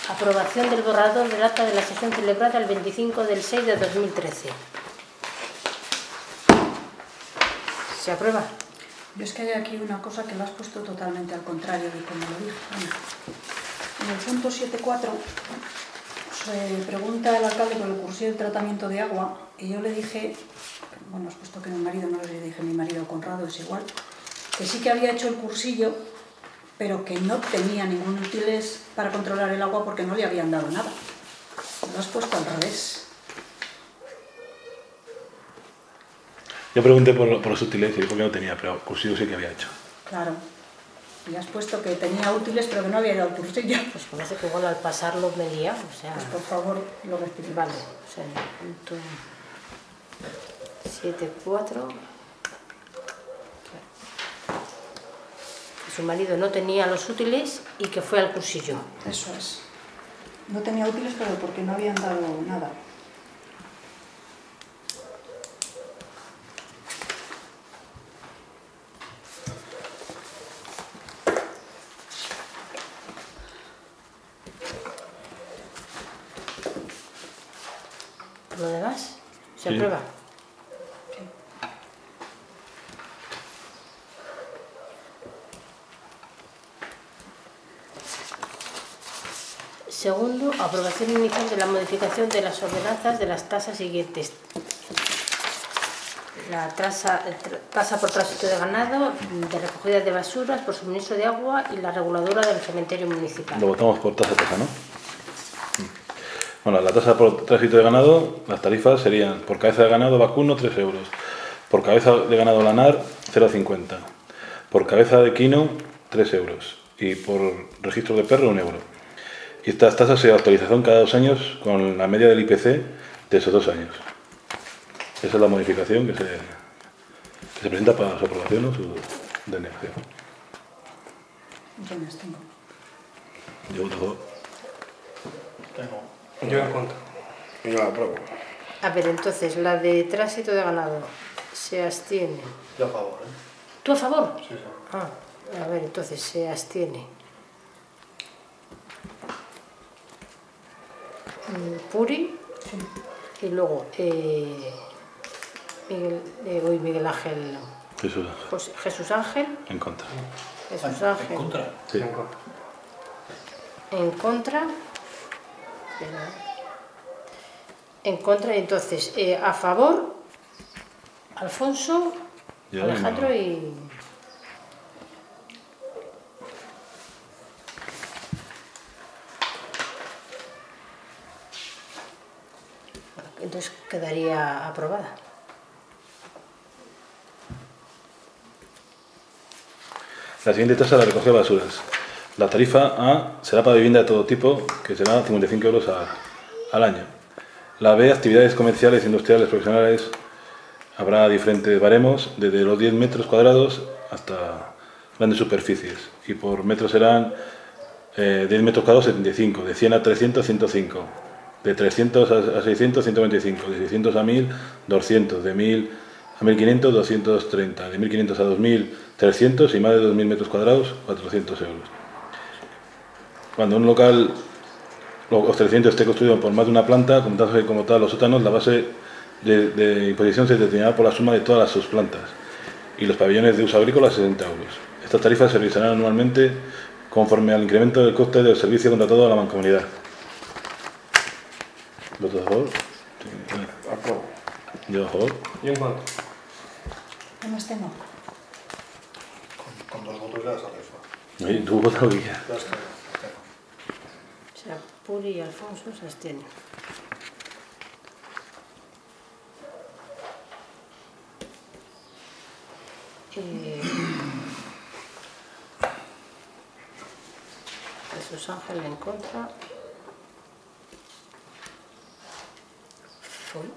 Aprobación del borrador del acta de la sesión celebrada el 25 del 6 de 2013. ¿Se aprueba? Yo es que hay aquí una cosa que lo has puesto totalmente al contrario de como lo dije. En el punto 7.4 se pregunta el alcalde por el cursillo de tratamiento de agua y yo le dije, bueno, has puesto que mi marido, no le dije mi marido Conrado, es igual, que sí que había hecho el cursillo, pero que no tenía ningún útiles para controlar el agua porque no le habían dado nada. Lo has puesto al revés. Yo pregunté por los útiles y dijo que no tenía, pero cursillo sí que había hecho. Claro. Y has puesto que tenía útiles pero que no había ido al cursillo. Pues parece que igual al pasarlo me lía, o sea... Pues por favor, lo rectifico. Vale, o sea, en el punto 7.4... Su marido no tenía los útiles y que fue al cursillo. Eso es. No tenía útiles pero porque no habían dado nada. ¿Lo demás? ¿Se Sí. aprueba? Segundo, aprobación inicial de la modificación de las ordenanzas de las tasas siguientes. La tasa por tránsito de ganado, de recogida de basuras, por suministro de agua y la reguladora del cementerio municipal. Lo votamos por tasa, ¿no? Bueno, la tasa por tránsito de ganado, las tarifas serían por cabeza de ganado vacuno 3 euros, por cabeza de ganado lanar 0,50, por cabeza de quino 3 euros y por registro de perro 1 euro. Y estas tasas se actualizan cada 2 años con la media del IPC de esos 2 años. Esa es la modificación que se presenta para su aprobación o su denegación. Yo me abstengo. Yo voto a favor. Yo en contra. Yo la apruebo. A ver, entonces, la de tránsito de ganado se abstiene. Yo a favor, ¿eh? ¿Tú a favor? Sí, sí. Ah, a ver, entonces se abstiene. Puri y luego Miguel Ángel, Jesús Ángel, En contra. Jesús Ángel ¿En contra? Sí. En contra. en contra, espera. En contra, y entonces a favor Alfonso, Yo Alejandro no. y... Entonces quedaría aprobada. La siguiente tasa es la recogida de basuras. La tarifa A será para vivienda de todo tipo, que será 55 euros al año. La B, actividades comerciales, industriales, profesionales, habrá diferentes baremos, desde los 10 metros cuadrados hasta grandes superficies. Y por metro serán 10 metros cuadrados 75, de 100 a 300, 105, de 300 a 600, 125, de 600 a 1000, 200, de 1000 a 1500, 230, de 1500 a 2000, 300 y más de 2000 metros cuadrados, 400 euros. Cuando un local o establecimiento esté construido por más de una planta, como tal los sótanos, la base de imposición se determinará por la suma de todas las subplantas y los pabellones de uso agrícola 60 euros. Estas tarifas se revisarán anualmente conforme al incremento del coste del servicio contratado a la mancomunidad. ¿Votos a favor? Sí. Apruebo. Yo a favor. Yo en contra. Yo me abstengo. Con 2 votos ya la tarifa. Oye, tú votas lo que quieras. Ya está. O sea, Puri y Alfonso se abstienen. Jesús Ángel en contra. Uy.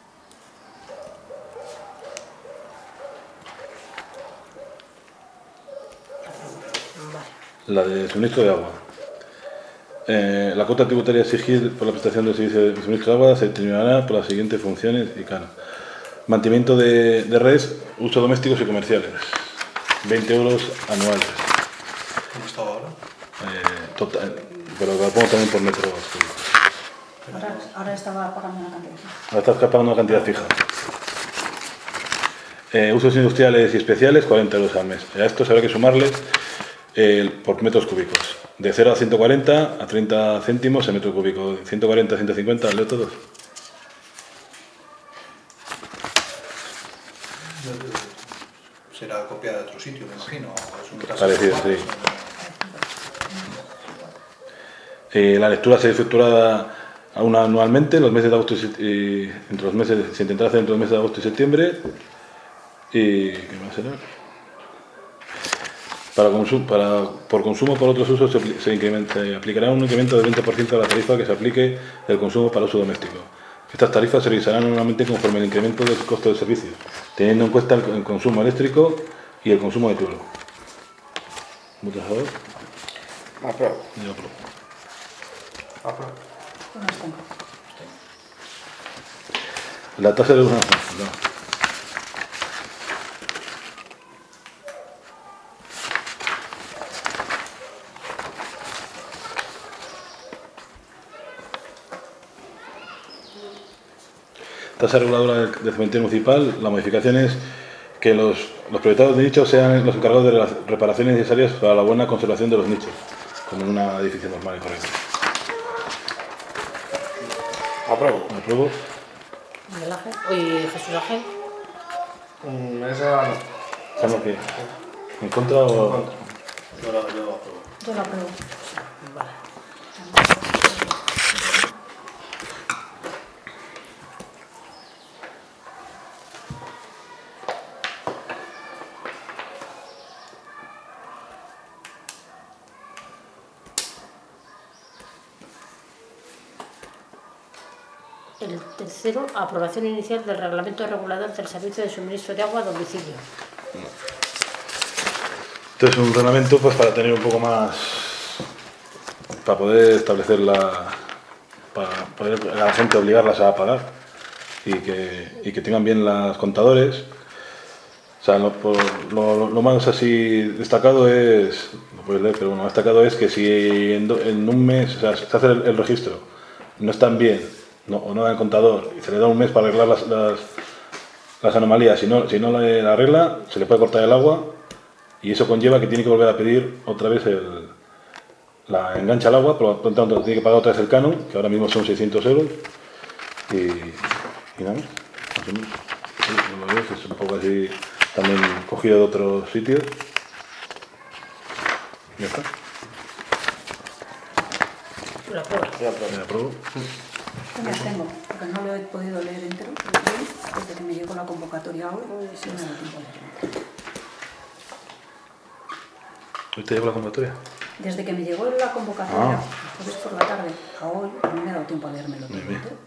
Vale. La de suministro de agua. La cuota tributaria a exigir por la prestación del servicio de suministro de agua se determinará por las siguientes funciones y canon. Mantenimiento de redes, usos domésticos y comerciales. 20 euros anuales. ¿Cómo está ahora? pero lo pongo también por metro cúbico. Ahora estaba pagando una cantidad. Ahora estás pagando una cantidad fija. Usos industriales y especiales, 40 euros al mes. A esto habrá que sumarle por metros cúbicos. De 0 a 140 a 30 céntimos el metro cúbico. 140 a 150, leo todos. Será copiada de otro sitio, me imagino. Es un caso Parecido, normal, sí. La lectura será efectuada anualmente, los meses de agosto entre los meses, se intentará hacer entre los meses de agosto y septiembre. ¿Y qué más será? Por consumo por otros usos se aplicará un incremento del 20% de la tarifa que se aplique del consumo para uso doméstico. Estas tarifas se revisarán anualmente conforme el incremento del costo del servicio, teniendo en cuenta el consumo eléctrico y el consumo de cloro. ¿Votos a favor? Apruebo. Yo apruebo. Apruebo. Yo no tengo. La tasa de uso. Tasa reguladora del cementerio municipal. La modificación es que los propietarios de nichos sean los encargados de las reparaciones necesarias para la buena conservación de los nichos, como en un edificio normal y correcto. Apruebo. ¿Apruebo? Miguel Ángel. Oye, Jesús Ángel. Esa no. ¿Estamos qué? ¿En contra o...? Yo apruebo. Yo la apruebo. Vale. El tercero, aprobación inicial del reglamento regulador del servicio de suministro de agua a domicilio. Esto es un reglamento pues para tener un poco más, para poder establecer para poder a la gente obligarlas a pagar y que tengan bien los contadores. O sea, lo más así destacado es, no puedes leer, pero bueno, destacado es que si en un mes, o sea, se hace el registro, no están bien, o no da el contador, y se le da un mes para arreglar las anomalías, si no la arregla, se le puede cortar el agua, y eso conlleva que tiene que volver a pedir otra vez la engancha al agua, por lo tanto tiene que pagar otra vez el canon, que ahora mismo son 600 euros, y nada más. Más o menos. Sí, como lo ves, es un poco así, también cogido de otros sitios. Ya está. La prueba. Me apruebo. Yo me abstengo, porque no lo he podido leer entero, desde que me llegó la convocatoria hoy, sí me da tiempo de leerlo. ¿Hoy te llegó la convocatoria? Desde que me llegó la convocatoria, el jueves por la tarde, a hoy, a mí me ha dado tiempo a leérmelo todo entero.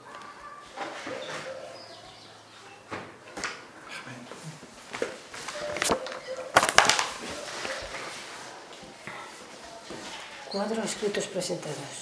Cuadros escritos presentados.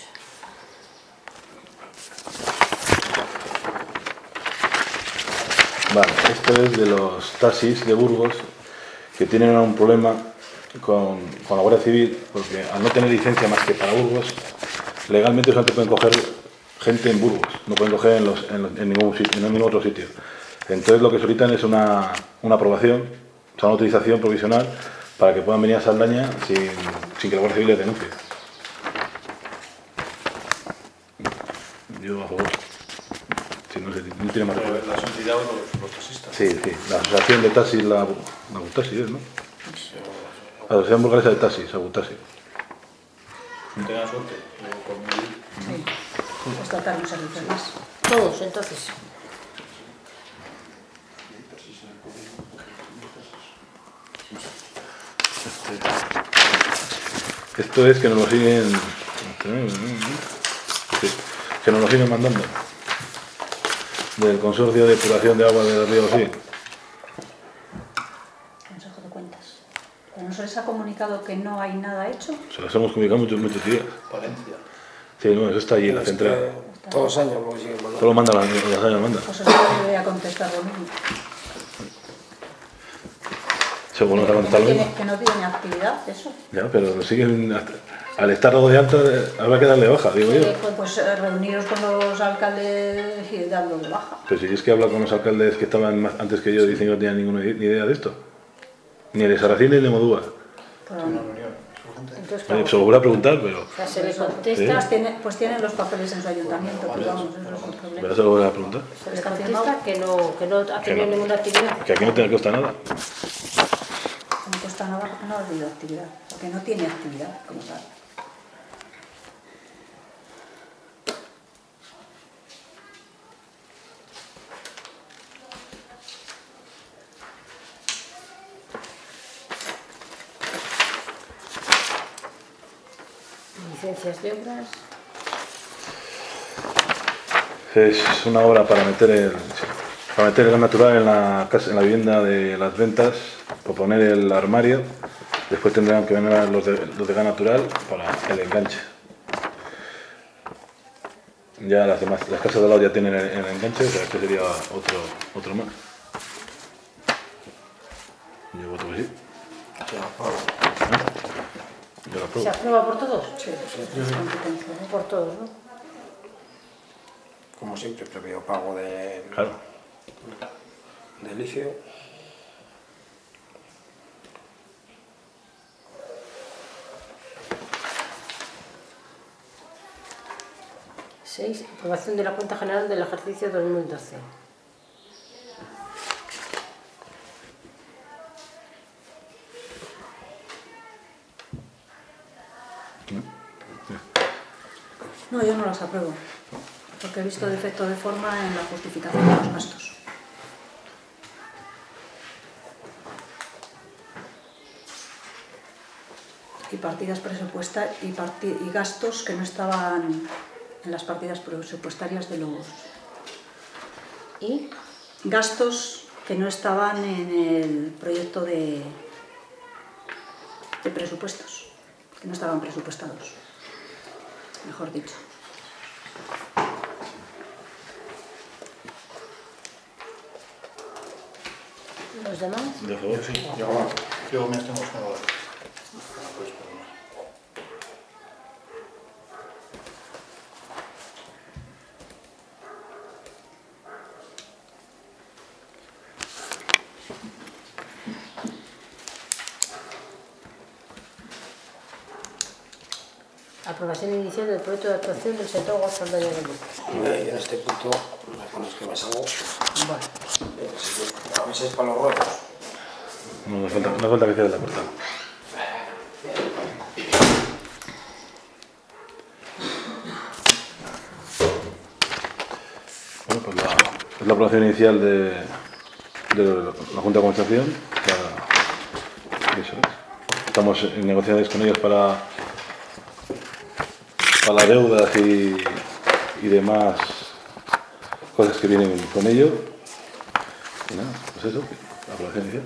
Vale, esto es de los taxis de Burgos que tienen un problema con la Guardia Civil, porque al no tener licencia más que para Burgos, legalmente solamente pueden coger gente en Burgos, no pueden coger en ningún otro sitio. Entonces lo que solicitan es una aprobación, o sea, una utilización provisional para que puedan venir a Saldaña sin que la Guardia Civil les denuncie. Yo a favor. Si no tiene más Pero recorrido. las entidades los taxistas. Sí, la asociación de taxis, la Agutaxi es, ¿no? La asociación burgalesa de taxis, Agutaxi. Tengan suerte. Sí, esta tarde un servicio más. Todos, entonces. Esto es que nos lo siguen... Sí, que nos lo siguen mandando. Del Consorcio de Depuración de Agua del Río Sí. Consejo de Cuentas. ¿Pero no se les ha comunicado que no hay nada hecho? Se las hemos comunicado muchos días. Palencia. Sí, no, eso está allí en la Es central. que todos los años lo siguen mandando. Todo lo manda la manda. Pues eso le voy a contestar lo mismo. Según nos ha contestado lo mismo. Que no tiene actividad, eso. Ya, pero siguen... Al estar dado de alta, habrá que darle baja, digo yo. Pues reuniros con los alcaldes y darlo de baja. Pero si es que he hablado con los alcaldes que estaban antes que yo, dicen que no tenían ninguna ni idea de esto. Ni el de Sarracín ni el de Modúa. Pero, Una reunión. Entonces, Oye, se lo voy a preguntar, pero... o sea, se le contesta, pues tienen los papeles en su ayuntamiento, pero vamos, eso es un problema. Pero se lo voy a preguntar. se le contesta que no ha tenido no. ninguna actividad. Que aquí no te cuesta nada. No cuesta nada porque no ha habido actividad, porque no tiene actividad como tal. Licencias de obras. Es una obra para meter el gas natural en la vivienda de las ventas, para poner el armario. Después tendrán que venir los de gas natural para el enganche. Ya las casas de al lado ya tienen el enganche, o sea, este sería otro más. Yo voto que sí. Yo lo apruebo. ¿Se aprueba por todos? Sí, es competencia, ¿no? Por todos, ¿no? Como siempre, previo pago de Claro. licio. Seis, aprobación de la cuenta general del ejercicio 2012. No, yo no las apruebo, porque he visto defecto de forma en la justificación de los gastos. Y partidas presupuestarias y gastos que no estaban en las partidas presupuestarias de los... ¿Y? Gastos que no estaban en el proyecto de presupuestos, que no estaban presupuestados, mejor dicho. ¿Los demás? De favor. Sí, yo me abstengo buscando la... Pues, perdón. Aprobación inicial del proyecto de actuación del sector guardaña de luz. Y en este punto me pones que me salgo. Bueno, A veces para los rotos. No hace falta que cierres la puerta. Bueno, pues la aprobación inicial de la Junta de Administración. Eso es. Estamos en negociaciones con ellos para deudas y demás cosas que vienen con ello. Y nada, pues eso, la aprobación inicial.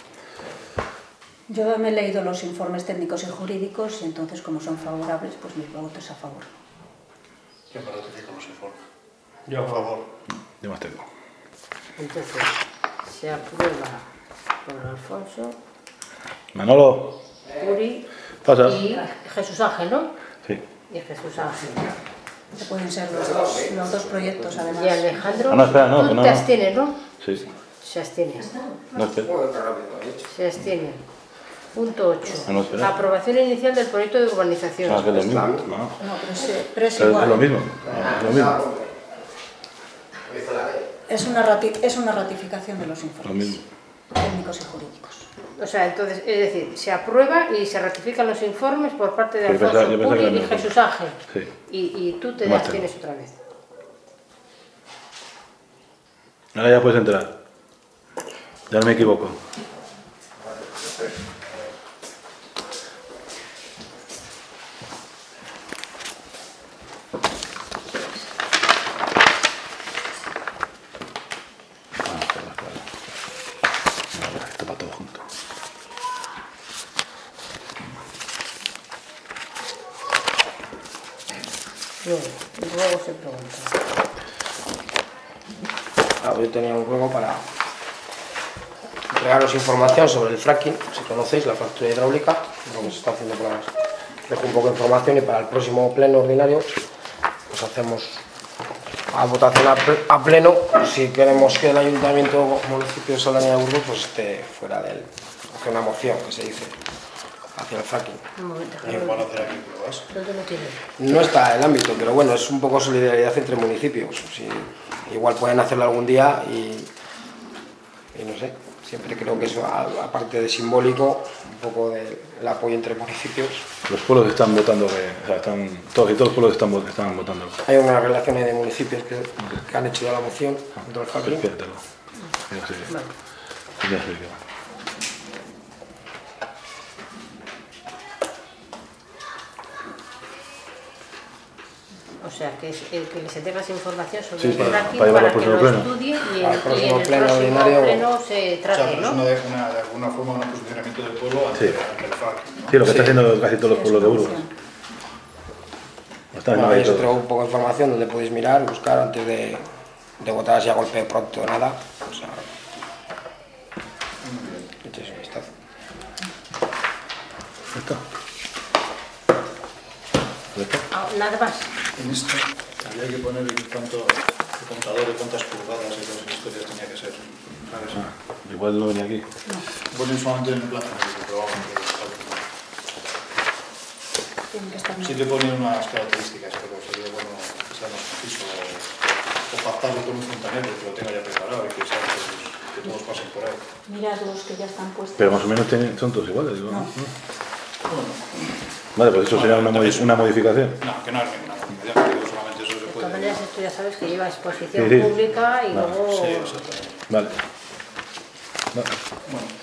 Yo me he leído los informes técnicos y jurídicos y entonces, como son favorables, pues mi voto es a favor. ¿Quién me ratifica los informes? Yo a favor. Yo más tengo. entonces se aprueba por Alfonso, Manolo, Uri pasa. y Jesús Ángel, ¿no? Sí. Y Jesús Ángel. Que pueden ser los dos proyectos, además. Y Alejandro, Ah, no, espera, no, tú no, te no. abstienes, ¿no? Sí. Se abstiene. No, espera. Joder, qué rápido lo he hecho. Se abstiene. Punto 8. Ah, no, espera. Aprobación inicial del proyecto de urbanización. No, que es lo mismo. No. No, pero es Es lo igual. mismo. Es lo mismo. Es una ratificación de los Lo informes mismo. técnicos y jurídicos. O sea, entonces, es decir, se aprueba y se ratifican los informes por parte de Yo pensaba- Alfonso, yo pensaba Uri que y no. Jesús Ángel. Sí. Y tú te Máster. abstienes otra vez. Ahora ya puedes entrar. Ya no me equivoco. Esto va todo junto. Bien, y luego se pregunta. Yo tenía un juego para entregaros información sobre el fracking, si conocéis la fractura hidráulica, lo que se está haciendo por las... Dejo un poco de información y para el próximo pleno ordinario pues hacemos a votación a pleno si queremos que el ayuntamiento municipio de Saldaña de Burgos pues esté fuera del... hace una moción que se dice hacia el fracking. Un momento, ¿Y van a hacer aquí pruebas? ¿dónde lo tienes? No está el ámbito, pero bueno, es un poco solidaridad entre municipios. Si, igual pueden hacerlo algún día y no sé, siempre creo que eso, aparte de simbólico, un poco del apoyo entre municipios. Los pueblos están votando, o sea, todos los pueblos están votando. Hay unas relaciones de municipios que han hecho ya la moción contra el fracking. Espératelo. Ya sé. Vale. Ya sé que va. O sea, que se tenga esa información sobre Sí, el fracking para llevarlo al para que próximo lo pleno. estudie y Al en próximo el pleno próximo ordinario. pleno se O sea, trate, pero es ¿no? de alguna forma un posicionamiento del pueblo ante Sí. el fracking, ¿no? Sí, lo que Sí. está haciendo casi todos los pueblos de Burgos. Están Bueno, ahí os ahí traigo todos. un poco de información donde podéis mirar, buscar antes de votar así a golpe pronto nada. O sea, echéis un vistazo. Ya está. Ya está. Ah, nada más. En esto habría que poner el contador de cuántas pulgadas y todas esas historias tenía que ser. ¿Sabes? Igual no venía aquí. Ponen solamente en el plan genérico, pero vamos, Tiene que estar sí te ponen unas características, pero sería bueno que sea más preciso o pactarlo con un fontanero que lo tenga ya preparado y que sea que todos pasen por ahí. Mirad los que ya están puestos. Pero más o menos son todos iguales. ¿No? No. Bueno, Vale, pues eso sería una modificación. no, que no es ninguna modificación, digo, solamente eso se De puede... todas maneras, esto ya sabes que lleva exposición Sí, sí. pública y Vale. luego... Sí, exactamente. Vale. Vale. Bueno,